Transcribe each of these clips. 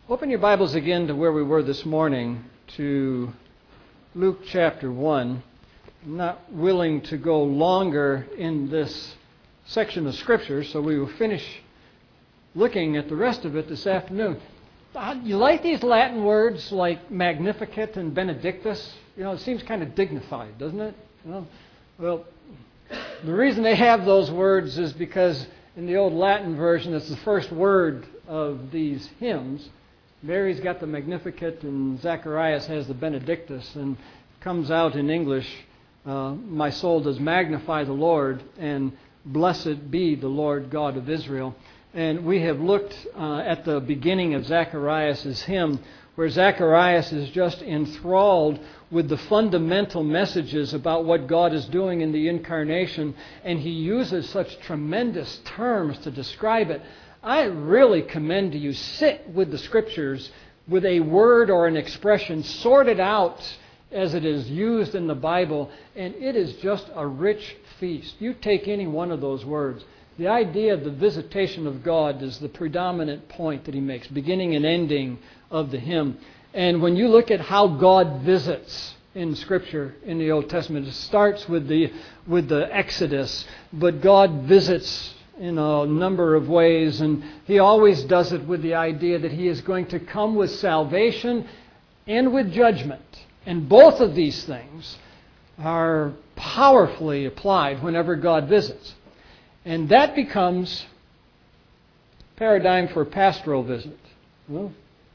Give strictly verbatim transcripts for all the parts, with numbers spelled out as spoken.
Open your Bibles again to where we were this morning, to Luke chapter one. I'm not willing to go longer in this section of Scripture, so we will finish looking at the rest of it this afternoon. You like these Latin words like Magnificat and Benedictus? You know, it seems kind of dignified, doesn't it? You know? Well, the reason they have those words is because in the old Latin version, it's the first word of these hymns. Mary's got the Magnificat and Zacharias has the Benedictus, and comes out in English, uh, my soul does magnify the Lord, and blessed be the Lord God of Israel. And we have looked uh, at the beginning of Zacharias' hymn, where Zacharias is just enthralled with the fundamental messages about what God is doing in the incarnation, and he uses such tremendous terms to describe it. I really commend to you, sit with the Scriptures with a word or an expression sorted out as it is used in the Bible, and it is just a rich feast. You take any one of those words. The idea of the visitation of God is the predominant point that he makes, beginning and ending of the hymn. And when you look at how God visits in Scripture in the Old Testament, it starts with the with the Exodus, but God visits in a number of ways, and he always does it with the idea that he is going to come with salvation and with judgment. And both of these things are powerfully applied whenever God visits. And that becomes paradigm for a pastoral visit. Well,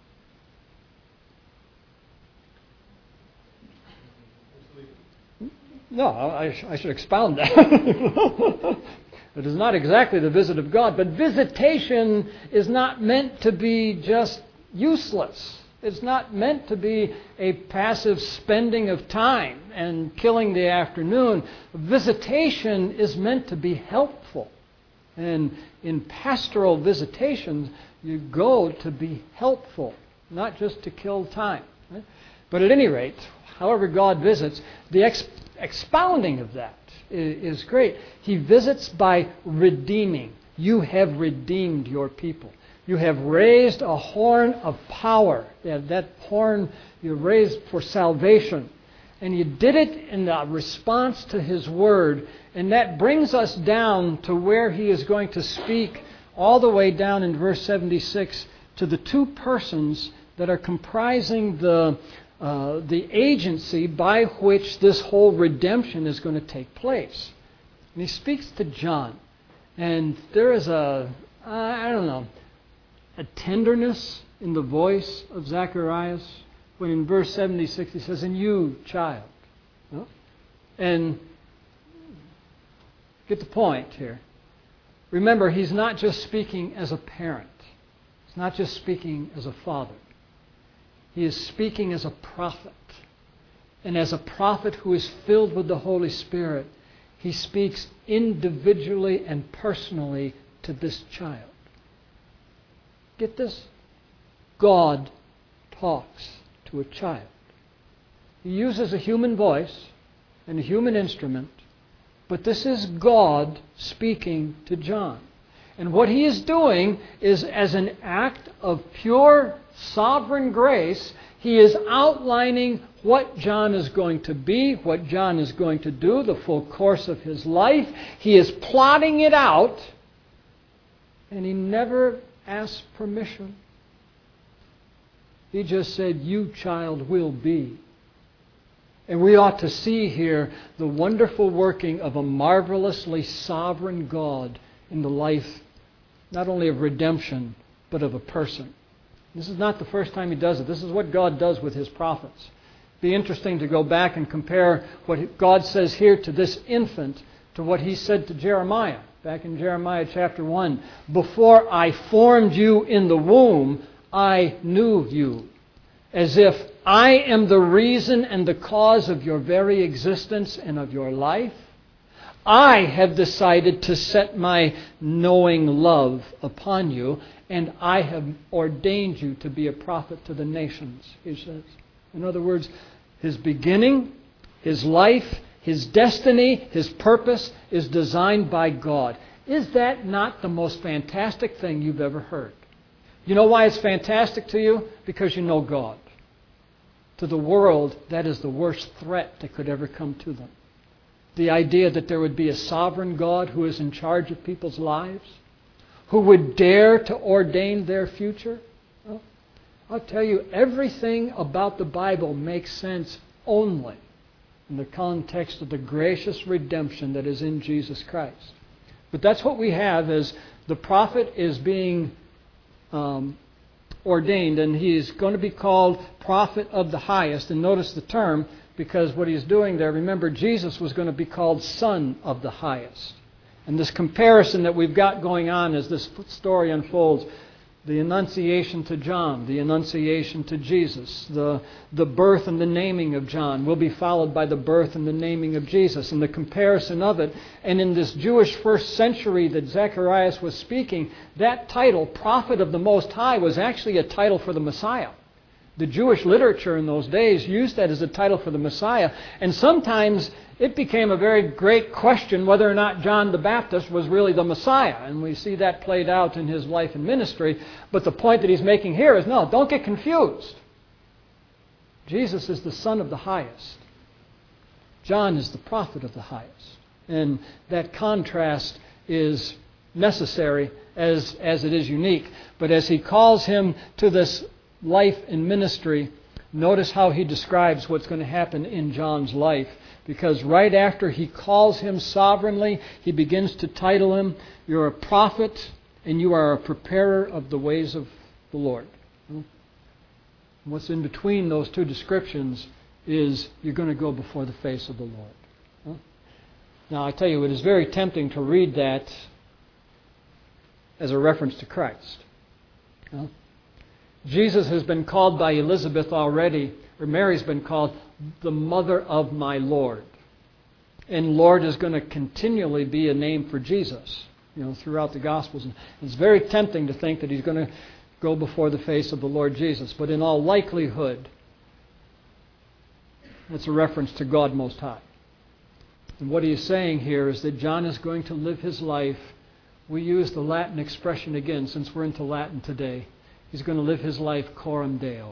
no, I, I should expound that. It is not exactly the visit of God, but visitation is not meant to be just useless. It's not meant to be a passive spending of time and killing the afternoon. Visitation is meant to be helpful. And in pastoral visitations, you go to be helpful, not just to kill time. Right? But at any rate, however God visits, the ex- expounding of that is great. He visits by redeeming. You have redeemed your people. You have raised a horn of power. That horn you raised for salvation. And you did it in the response to His Word. And that brings us down to where He is going to speak all the way down in verse seventy-six to the two persons that are comprising the Uh, the agency by which this whole redemption is going to take place. And he speaks to John. And there is a, I don't know, a tenderness in the voice of Zacharias when in verse seventy-six he says, "And you, child." No? And get the point here. Remember, he's not just speaking as a parent. He's not just speaking as a father. He is speaking as a prophet. And as a prophet who is filled with the Holy Spirit, he speaks individually and personally to this child. Get this? God talks to a child. He uses a human voice and a human instrument, but this is God speaking to John. And what he is doing is, as an act of pure sovereign grace, he is outlining what John is going to be, what John is going to do, the full course of his life. He is plotting it out, and he never asked permission. He just said, "You, child, will be." And we ought to see here the wonderful working of a marvelously sovereign God in the life not only of redemption, but of a person. This is not the first time he does it. This is what God does with his prophets. It'd be interesting to go back and compare what God says here to this infant to what he said to Jeremiah. Back in Jeremiah chapter one, "Before I formed you in the womb, I knew you." As if I am the reason and the cause of your very existence and of your life. I have decided to set my knowing love upon you, and I have ordained you to be a prophet to the nations, he says. In other words, his beginning, his life, his destiny, his purpose is designed by God. Is that not the most fantastic thing you've ever heard? You know why it's fantastic to you? Because you know God. To the world, that is the worst threat that could ever come to them. The idea that there would be a sovereign God who is in charge of people's lives, who would dare to ordain their future. Well, I'll tell you, everything about the Bible makes sense only in the context of the gracious redemption that is in Jesus Christ. But that's what we have as the prophet is being um, ordained, and he is going to be called prophet of the highest. And notice the term, because what he's doing there, remember, Jesus was going to be called son of the highest. And this comparison that we've got going on as this story unfolds, the Annunciation to John, the Annunciation to Jesus, the, the birth and the naming of John will be followed by the birth and the naming of Jesus, and the comparison of it. And in this Jewish first century that Zacharias was speaking, that title, Prophet of the Most High, was actually a title for the Messiah. The Jewish literature in those days used that as a title for the Messiah, and sometimes it became a very great question whether or not John the Baptist was really the Messiah. And we see that played out in his life and ministry. But the point that he's making here is, no, don't get confused. Jesus is the Son of the highest. John is the prophet of the highest. And that contrast is necessary as, as it is unique. But as he calls him to this life and ministry, notice how he describes what's going to happen in John's life. Because right after he calls him sovereignly, he begins to title him, you're a prophet and you are a preparer of the ways of the Lord. What's in between those two descriptions is you're going to go before the face of the Lord. Now I tell you, it is very tempting to read that as a reference to Christ. Jesus has been called by Elizabeth already, or Mary's been called the mother of my Lord. And Lord is going to continually be a name for Jesus, you know, throughout the Gospels. And it's very tempting to think that he's going to go before the face of the Lord Jesus. But in all likelihood, it's a reference to God Most High. And what he is saying here is that John is going to live his life. We use the Latin expression again, since we're into Latin today. He's going to live his life coram Deo,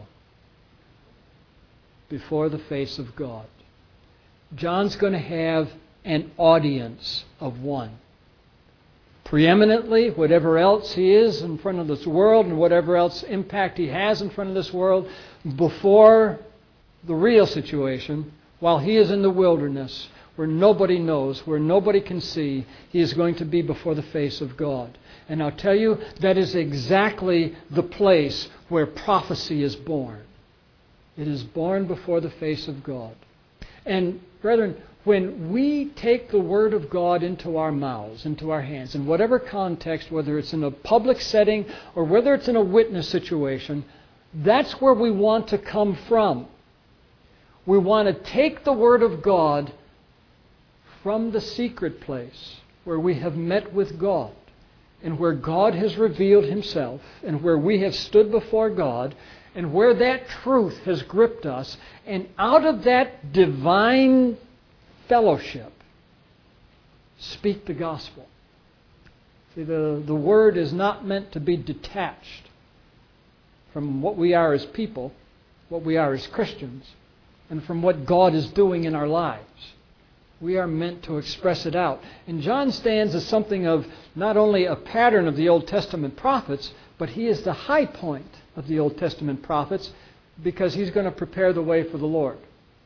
before the face of God. John's going to have an audience of one. Preeminently, whatever else he is in front of this world and whatever else impact he has in front of this world, before the real situation, while he is in the wilderness, where nobody knows, where nobody can see, he is going to be before the face of God. And I'll tell you, that is exactly the place where prophecy is born. It is born before the face of God. And brethren, when we take the Word of God into our mouths, into our hands, in whatever context, whether it's in a public setting or whether it's in a witness situation, that's where we want to come from. We want to take the Word of God from the secret place where we have met with God and where God has revealed Himself and where we have stood before God and where that truth has gripped us, and out of that divine fellowship, speak the gospel. See, the, the Word is not meant to be detached from what we are as people, what we are as Christians, and from what God is doing in our lives. We are meant to express it out. And John stands as something of not only a pattern of the Old Testament prophets, but he is the high point of the Old Testament prophets because he's going to prepare the way for the Lord.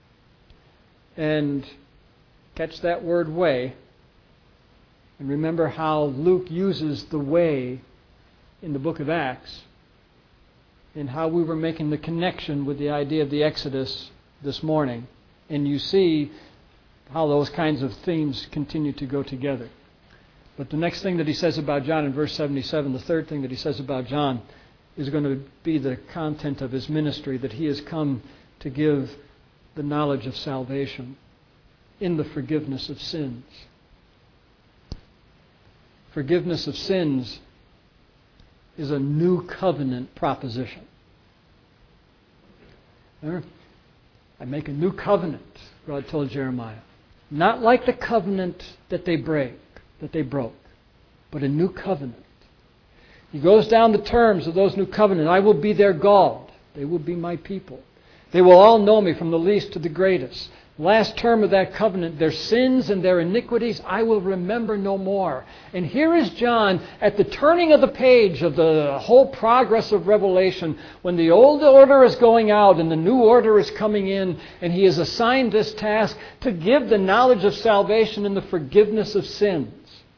And catch that word way. And remember how Luke uses the way in the book of Acts and how we were making the connection with the idea of the Exodus this morning. And you see how those kinds of themes continue to go together. But the next thing that he says about John in verse seventy-seven, the third thing that he says about John, is going to be the content of his ministry, that he has come to give the knowledge of salvation in the forgiveness of sins. Forgiveness of sins is a new covenant proposition. Remember? I make a new covenant, God told Jeremiah. Not like the covenant that they break, that they broke, but a new covenant. He goes down the terms of those new covenants. I will be their God. They will be my people. They will all know me from the least to the greatest. Last term of that covenant, their sins and their iniquities I will remember no more. And here is John at the turning of the page of the whole progress of Revelation, when the old order is going out and the new order is coming in, and he is assigned this task to give the knowledge of salvation and the forgiveness of sins.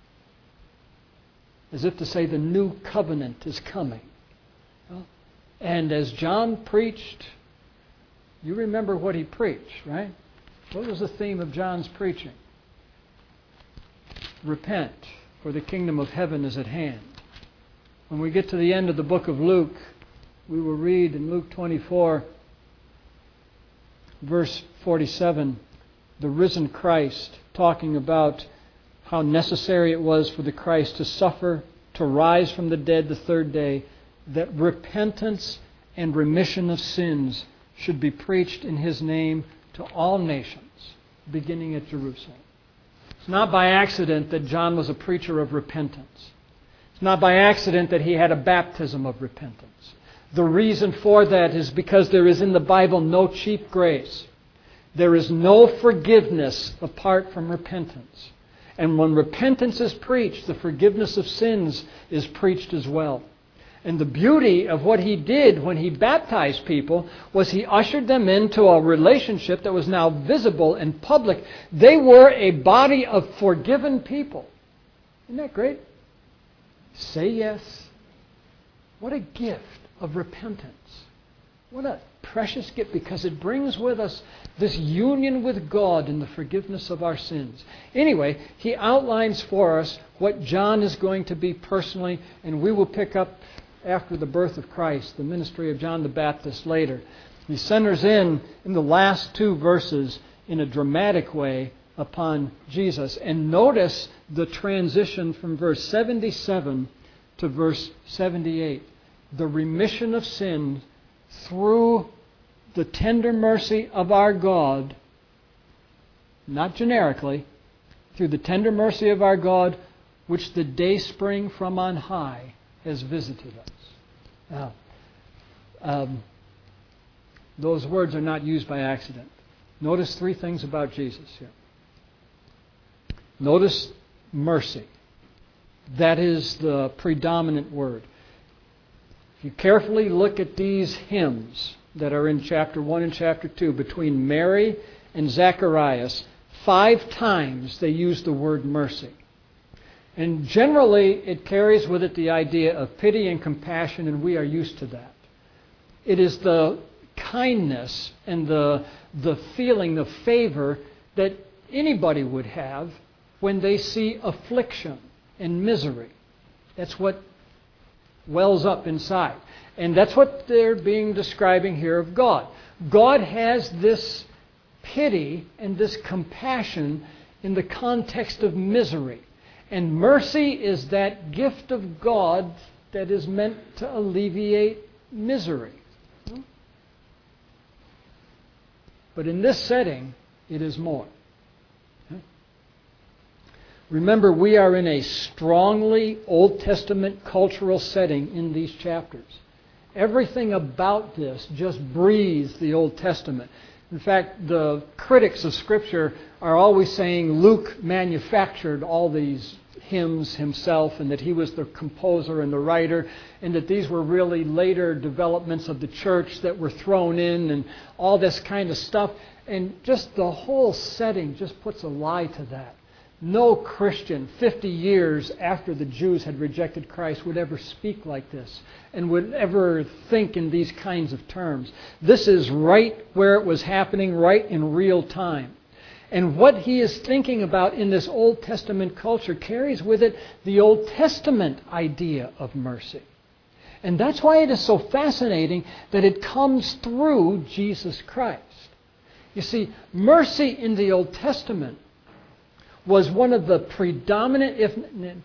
As if to say the new covenant is coming. And as John preached, you remember what he preached, right? What was the theme of John's preaching? Repent, for the kingdom of heaven is at hand. When we get to the end of the book of Luke, we will read in Luke twenty-four, verse forty-seven, the risen Christ talking about how necessary it was for the Christ to suffer, to rise from the dead the third day, that repentance and remission of sins should be preached in His name to all nations, beginning at Jerusalem. It's not by accident that John was a preacher of repentance. It's not by accident that he had a baptism of repentance. The reason for that is because there is in the Bible no cheap grace. There is no forgiveness apart from repentance. And when repentance is preached, the forgiveness of sins is preached as well. And the beauty of what he did when he baptized people was he ushered them into a relationship that was now visible and public. They were a body of forgiven people. Isn't that great? Say yes. What a gift of repentance. What a precious gift, because it brings with us this union with God in the forgiveness of our sins. Anyway, he outlines for us what John is going to be personally, and we will pick up after the birth of Christ, the ministry of John the Baptist later. He centers in, in the last two verses, in a dramatic way, upon Jesus. And notice the transition from verse seventy-seven to verse seventy-eight. The remission of sin through the tender mercy of our God, not generically, through the tender mercy of our God, which the dayspring from on high has visited us. Now, um, those words are not used by accident. Notice three things about Jesus here. Notice mercy. That is the predominant word. If you carefully look at these hymns that are in chapter one and chapter two, between Mary and Zacharias, five times they use the word mercy. And generally, it carries with it the idea of pity and compassion, and we are used to that. It is the kindness and the, the feeling of favor that anybody would have when they see affliction and misery. That's what wells up inside. And that's what they're being describing here of God. God has this pity and this compassion in the context of misery. And mercy is that gift of God that is meant to alleviate misery. But in this setting, it is more. Remember, we are in a strongly Old Testament cultural setting in these chapters. Everything about this just breathes the Old Testament. In fact, the critics of Scripture are always saying Luke manufactured all these hymns himself, and that he was the composer and the writer, and that these were really later developments of the church that were thrown in, and all this kind of stuff. And just the whole setting just puts a lie to that. No Christian fifty years after the Jews had rejected Christ would ever speak like this and would ever think in these kinds of terms. This is right where it was happening, right in real time. And what he is thinking about in this Old Testament culture carries with it the Old Testament idea of mercy. And that's why it is so fascinating that it comes through Jesus Christ. You see, mercy in the Old Testament was one of the predominant, if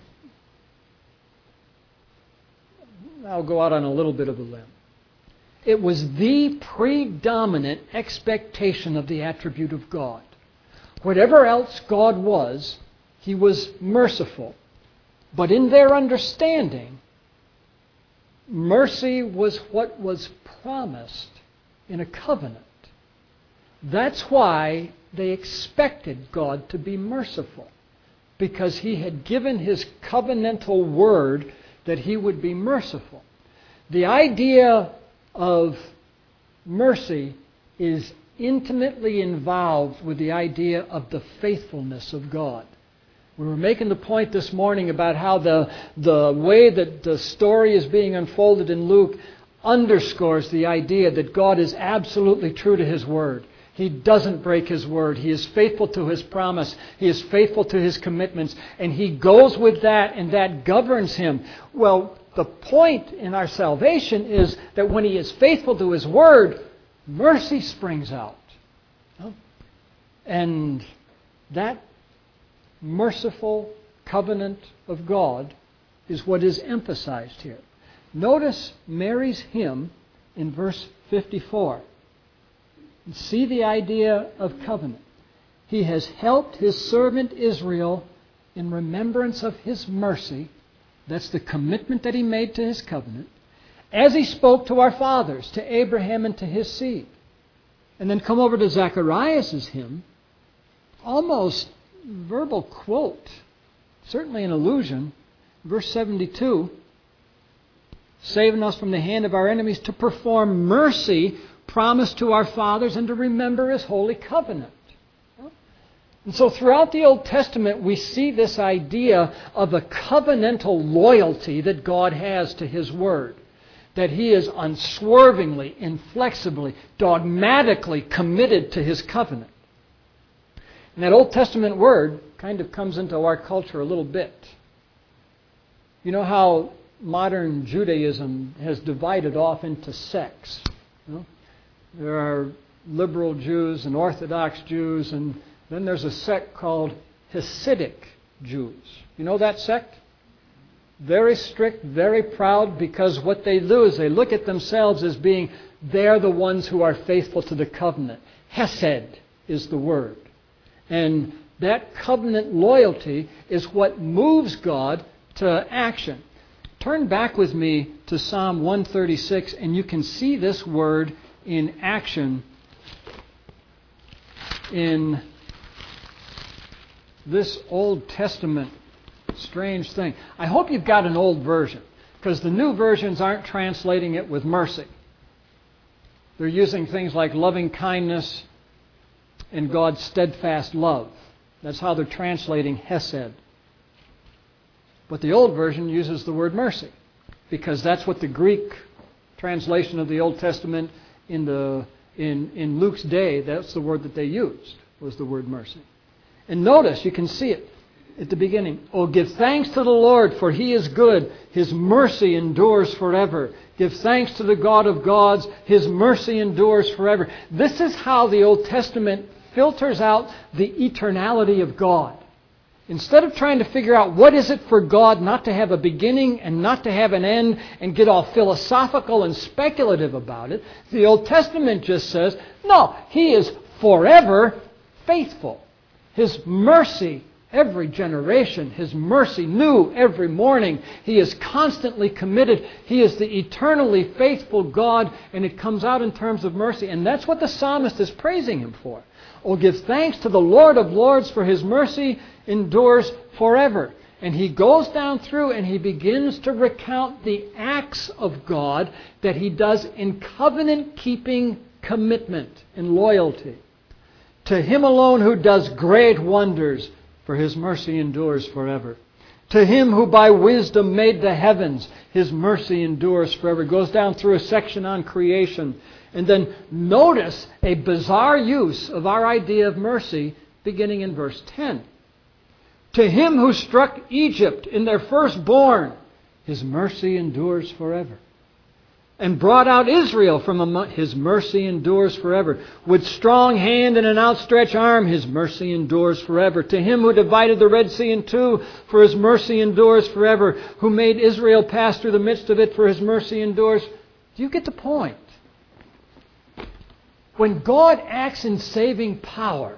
I'll go out on a little bit of a limb. It was the predominant expectation of the attribute of God. Whatever else God was, He was merciful. But in their understanding, mercy was what was promised in a covenant. That's why they expected God to be merciful, because He had given His covenantal word that He would be merciful. The idea of mercy is intimately involved with the idea of the faithfulness of God. We were making the point this morning about how the, the way that the story is being unfolded in Luke underscores the idea that God is absolutely true to His word. He doesn't break His word. He is faithful to His promise. He is faithful to His commitments. And He goes with that, and that governs Him. Well, the point in our salvation is that when He is faithful to His word, mercy springs out. And that merciful covenant of God is what is emphasized here. Notice Mary's hymn in verse fifty-four. See the idea of covenant. He has helped His servant Israel in remembrance of His mercy. That's the commitment that He made to His covenant, as He spoke to our fathers, to Abraham and to his seed. And then come over to Zacharias' hymn, almost verbal quote, certainly an allusion, verse seventy-two, saving us from the hand of our enemies, to perform mercy promised to our fathers, and to remember His holy covenant. And so throughout the Old Testament we see this idea of a covenantal loyalty that God has to His word. That He is unswervingly, inflexibly, dogmatically committed to His covenant. And that Old Testament word kind of comes into our culture a little bit. You know how modern Judaism has divided off into sects? You know? There are liberal Jews and Orthodox Jews, and then there's a sect called Hasidic Jews. You know that sect? Very strict, very proud, because what they do is they look at themselves as being, they're the ones who are faithful to the covenant. Hesed is the word. And that covenant loyalty is what moves God to action. Turn back with me to Psalm one thirty-six, and you can see this word in action in this Old Testament strange thing. I hope you've got an old version, because the new versions aren't translating it with mercy. They're using things like loving kindness and God's steadfast love. That's how they're translating Hesed. But the old version uses the word mercy, because that's what the Greek translation of the Old Testament in the in, in Luke's day, that's the word that they used, was the word mercy. And notice, you can see it at the beginning. Oh, give thanks to the Lord, for He is good. His mercy endures forever. Give thanks to the God of gods. His mercy endures forever. This is how the Old Testament filters out the eternality of God. Instead of trying to figure out what is it for God not to have a beginning and not to have an end and get all philosophical and speculative about it, the Old Testament just says, no, He is forever faithful. His mercy every generation, His mercy new every morning. He is constantly committed. He is the eternally faithful God, and it comes out in terms of mercy. And that's what the psalmist is praising Him for. Oh, give thanks to the Lord of Lords, for His mercy endures forever. And he goes down through and he begins to recount the acts of God that He does in covenant-keeping commitment and loyalty. To Him alone who does great wonders, for His mercy endures forever. To Him who by wisdom made the heavens, His mercy endures forever. It goes down through a section on creation. And then notice a bizarre use of our idea of mercy beginning in verse ten. To Him who struck Egypt in their firstborn, His mercy endures forever. And brought out Israel from among, His mercy endures forever. With strong hand and an outstretched arm, His mercy endures forever. To Him who divided the Red Sea in two, for His mercy endures forever. Who made Israel pass through the midst of it, for His mercy endures. Do you get the point? When God acts in saving power,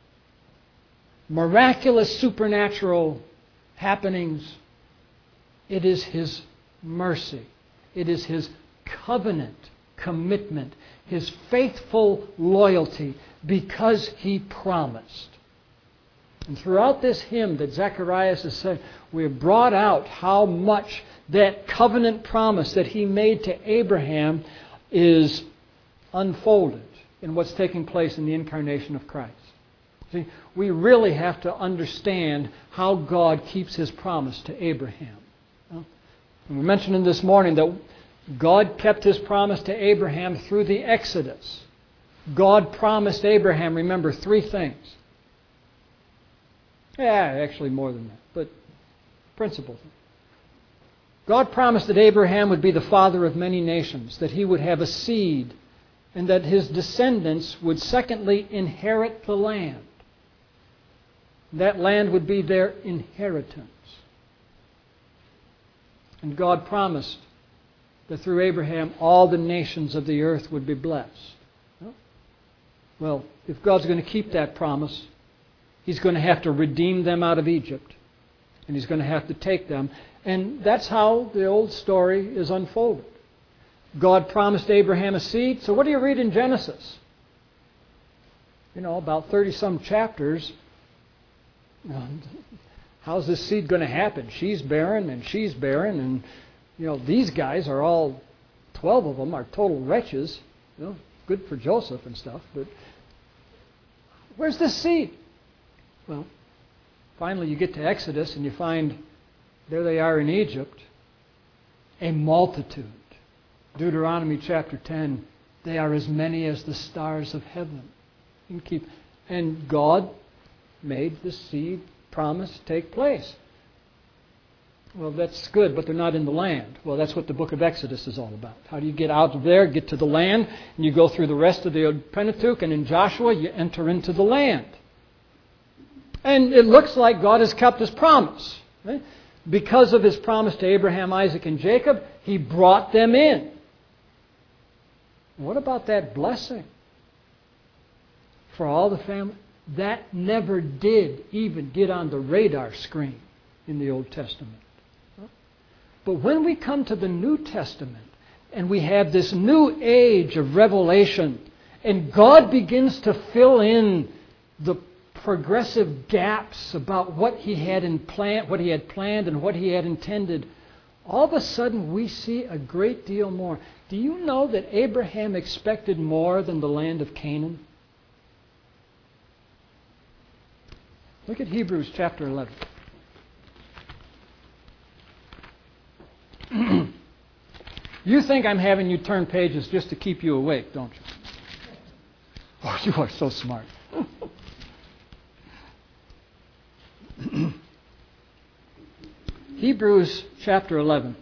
miraculous supernatural happenings, it is His mercy. It is His covenant commitment, His faithful loyalty, because He promised. And throughout this hymn that Zacharias has said, we have brought out how much that covenant promise that He made to Abraham is unfolded in what's taking place in the incarnation of Christ. See, we really have to understand how God keeps His promise to Abraham. And we mentioned this morning that God kept His promise to Abraham through the Exodus. God promised Abraham, remember, three things. Yeah, actually more than that, but principles. God promised that Abraham would be the father of many nations, that he would have a seed, and that his descendants would secondly inherit the land. That land would be their inheritance. And God promised that through Abraham all the nations of the earth would be blessed. Well, if God's going to keep that promise, He's going to have to redeem them out of Egypt. And He's going to have to take them. And that's how the old story is unfolded. God promised Abraham a seed. So what do you read in Genesis? You know, about thirty-some chapters. How's this seed going to happen? She's barren and she's barren. And, you know, these guys are all, twelve of them are total wretches. You know, good for Joseph and stuff. But where's this seed? Well, finally you get to Exodus and you find there they are in Egypt, a multitude. Deuteronomy chapter ten, they are as many as the stars of heaven. You can keep, and God made the seed promise take place. Well, that's good, but they're not in the land. Well, that's what the book of Exodus is all about. How do you get out of there, get to the land, and you go through the rest of the Pentateuch, and in Joshua you enter into the land. And it looks like God has kept His promise. Right? Because of His promise to Abraham, Isaac, and Jacob, He brought them in. What about that blessing for all the family? That never did even get on the radar screen in the Old Testament. But when we come to the New Testament and we have this new age of revelation and God begins to fill in the progressive gaps about what He had in plan, what He had planned and what He had intended, all of a sudden we see a great deal more. Do you know that Abraham expected more than the land of Canaan? Look at Hebrews chapter eleven. You think I'm having you turn pages just to keep you awake, don't you? Oh, you are so smart. Hebrews chapter eleven.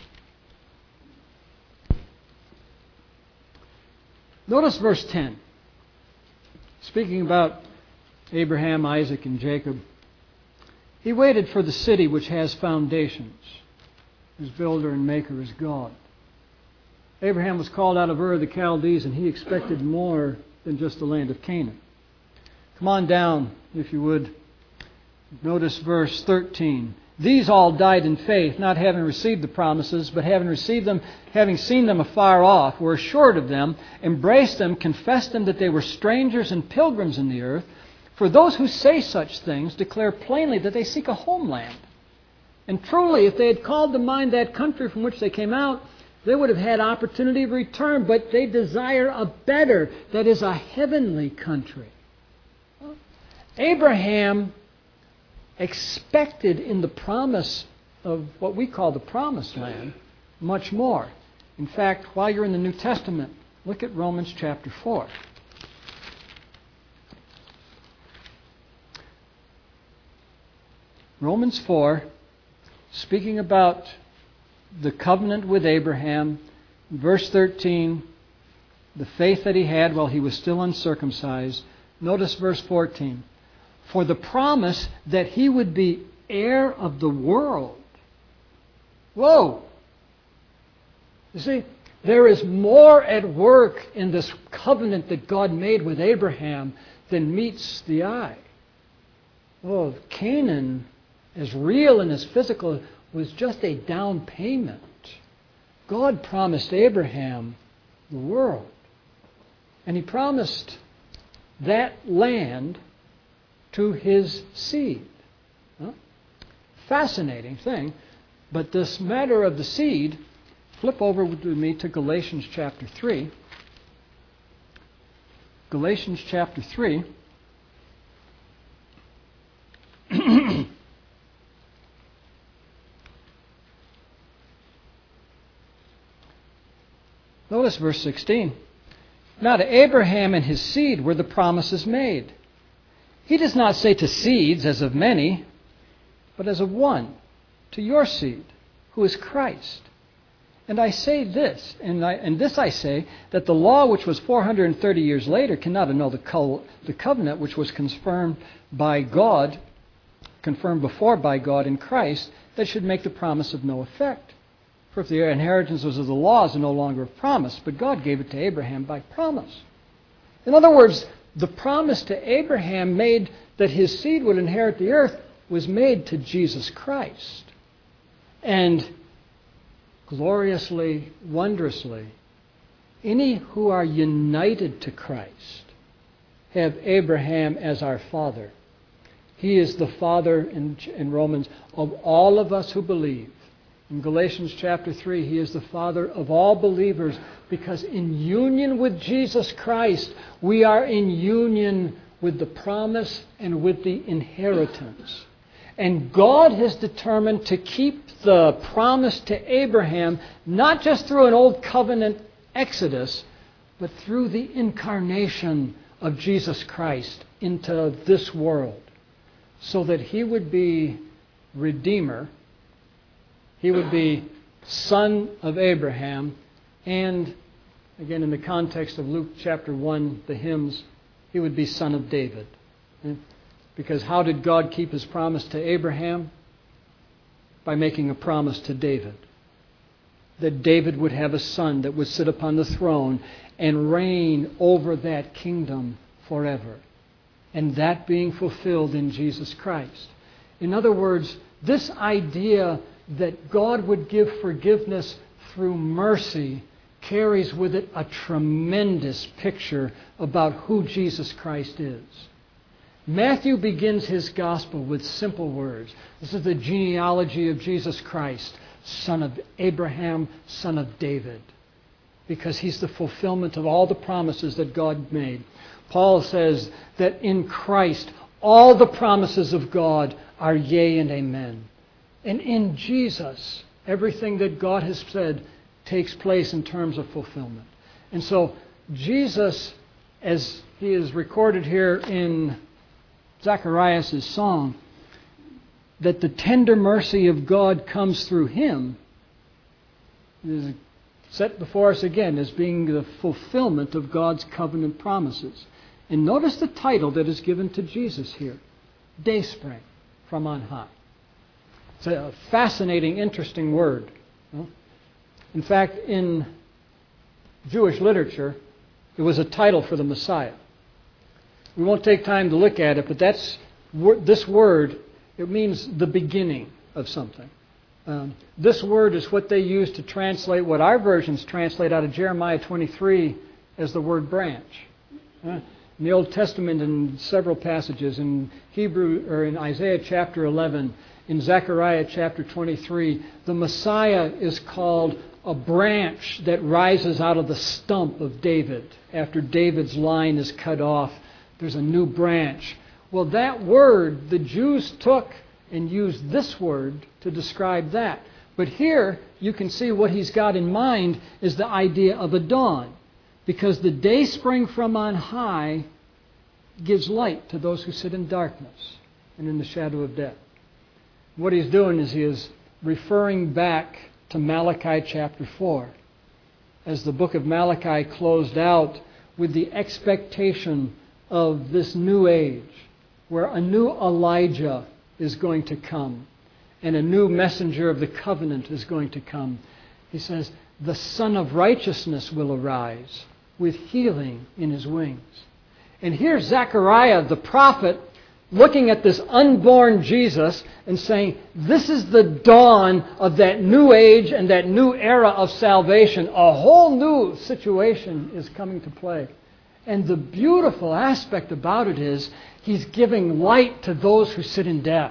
Notice verse ten. Speaking about Abraham, Isaac, and Jacob. He waited for the city which has foundations, whose builder and maker is God. Abraham was called out of Ur of the Chaldees, and he expected more than just the land of Canaan. Come on down, if you would. Notice verse thirteen. These all died in faith, not having received the promises, but having received them, having seen them afar off, were assured of them, embraced them, confessed them that they were strangers and pilgrims in the earth. For those who say such things declare plainly that they seek a homeland. And truly, if they had called to mind that country from which they came out, they would have had opportunity to return, but they desire a better, that is, a heavenly country. Abraham expected in the promise of what we call the promised land much more. In fact, while you're in the New Testament, look at Romans chapter four. Romans four, speaking about the covenant with Abraham, verse thirteen, the faith that he had while he was still uncircumcised. Notice verse fourteen. For the promise that he would be heir of the world. Whoa! You see, there is more at work in this covenant that God made with Abraham than meets the eye. Oh, Canaan, as real and as physical, was just a down payment. God promised Abraham the world. And He promised that land to his seed. Huh? Fascinating thing. But this matter of the seed, flip over with me to Galatians chapter three. Galatians chapter three. Notice verse sixteen. Now to Abraham and his seed were the promises made. He does not say to seeds as of many, but as of one, to your seed, who is Christ. And I say this, and, I, and this I say, that the law which was four hundred thirty years later cannot annul the, co- the covenant which was confirmed by God, confirmed before by God in Christ, that should make the promise of no effect. For if the inheritance was of the laws and no longer of promise, but God gave it to Abraham by promise. In other words, the promise to Abraham made that his seed would inherit the earth was made to Jesus Christ. And gloriously, wondrously, any who are united to Christ have Abraham as our father. He is the father in, in Romans of all of us who believe. In Galatians chapter three, He is the Father of all believers because in union with Jesus Christ, we are in union with the promise and with the inheritance. And God has determined to keep the promise to Abraham, not just through an old covenant exodus, but through the incarnation of Jesus Christ into this world, so that He would be Redeemer, He would be son of Abraham, and, again, in the context of Luke chapter one, the hymns, He would be son of David. Because how did God keep His promise to Abraham? By making a promise to David. That David would have a son that would sit upon the throne and reign over that kingdom forever. And that being fulfilled in Jesus Christ. In other words, this idea that God would give forgiveness through mercy carries with it a tremendous picture about who Jesus Christ is. Matthew begins his gospel with simple words. This is the genealogy of Jesus Christ, son of Abraham, son of David, because He's the fulfillment of all the promises that God made. Paul says that in Christ all the promises of God are yea and amen. And in Jesus, everything that God has said takes place in terms of fulfillment. And so Jesus, as he is recorded here in Zacharias' song, that the tender mercy of God comes through Him, is set before us again as being the fulfillment of God's covenant promises. And notice the title that is given to Jesus here, Dayspring from on high. It's a fascinating, interesting word. In fact, in Jewish literature, it was a title for the Messiah. We won't take time to look at it, but that's this word, it means the beginning of something. Um, this word is what they use to translate what our versions translate out of Jeremiah twenty-three as the word branch. Uh, in the Old Testament, in several passages, in Hebrew or in Isaiah chapter eleven, in Zechariah chapter twenty-three, the Messiah is called a branch that rises out of the stump of David. After David's line is cut off, there's a new branch. Well, that word, the Jews took and used this word to describe that. But here, you can see what he's got in mind is the idea of a dawn. Because the day spring from on high gives light to those who sit in darkness and in the shadow of death. What he's doing is he is referring back to Malachi chapter four. As the book of Malachi closed out with the expectation of this new age, where a new Elijah is going to come and a new messenger of the covenant is going to come. He says, the Son of Righteousness will arise with healing in His wings. And here Zechariah, the prophet, looking at this unborn Jesus and saying, this is the dawn of that new age and that new era of salvation. A whole new situation is coming to play. And the beautiful aspect about it is He's giving light to those who sit in death.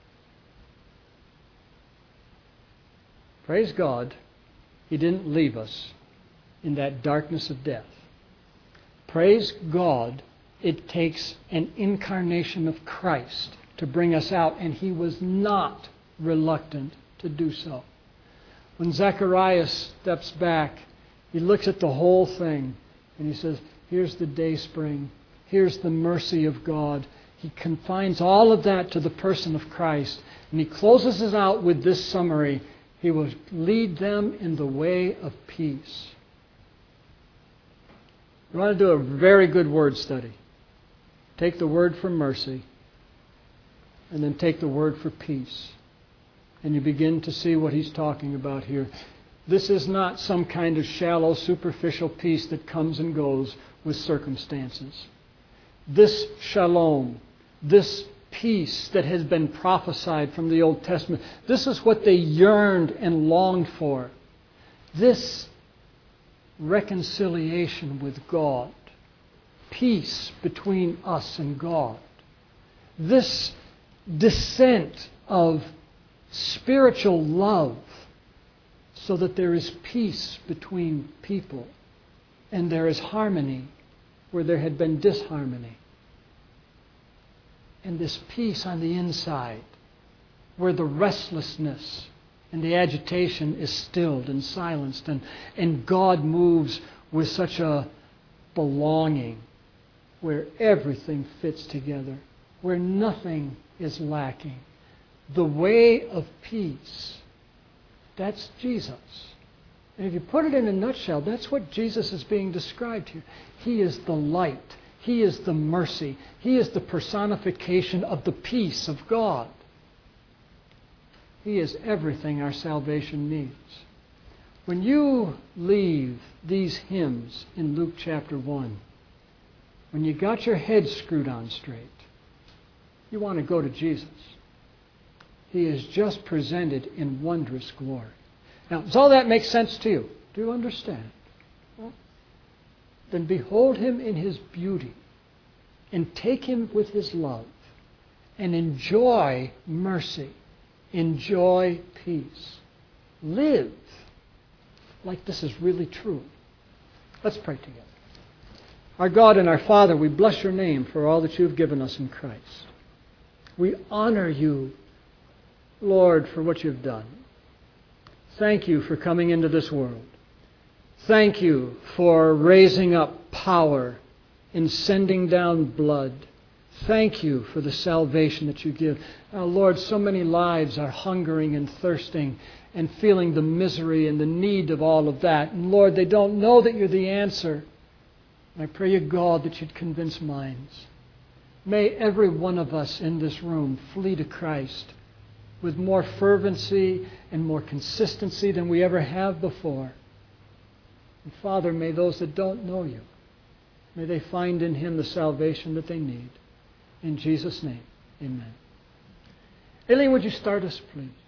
Praise God, He didn't leave us in that darkness of death. Praise God, it takes an incarnation of Christ to bring us out, and He was not reluctant to do so. When Zacharias steps back, he looks at the whole thing, and he says, here's the day spring, here's the mercy of God. He confines all of that to the person of Christ, and he closes it out with this summary: He will lead them in the way of peace. You want to do a very good word study. Take the word for mercy, and then take the word for peace. And you begin to see what he's talking about here. This is not some kind of shallow, superficial peace that comes and goes with circumstances. This shalom, this peace that has been prophesied from the Old Testament, this is what they yearned and longed for. This reconciliation with God, peace between us and God, this descent of spiritual love so that there is peace between people and there is harmony where there had been disharmony. And this peace on the inside where the restlessness and the agitation is stilled and silenced, and, and God moves with such a belonging where everything fits together, where nothing is lacking. The way of peace, that's Jesus. And if you put it in a nutshell, that's what Jesus is being described here. He is the light. He is the mercy. He is the personification of the peace of God. He is everything our salvation needs. When you leave these hymns in Luke chapter one, when you got your head screwed on straight, you want to go to Jesus. He is just presented in wondrous glory. Now, does all that make sense to you? Do you understand? Well, then behold Him in His beauty, and take Him with His love, and enjoy mercy, enjoy peace. Live like this is really true. Let's pray together. Our God and our Father, we bless Your name for all that You have given us in Christ. We honor You, Lord, for what You've done. Thank You for coming into this world. Thank You for raising up power and sending down blood. Thank You for the salvation that You give. Now, Lord, so many lives are hungering and thirsting and feeling the misery and the need of all of that. And Lord, they don't know that You're the answer. I pray You, God, that You'd convince minds. May every one of us in this room flee to Christ with more fervency and more consistency than we ever have before. And Father, may those that don't know You, may they find in Him the salvation that they need. In Jesus' name, amen. Aileen, would you start us, please?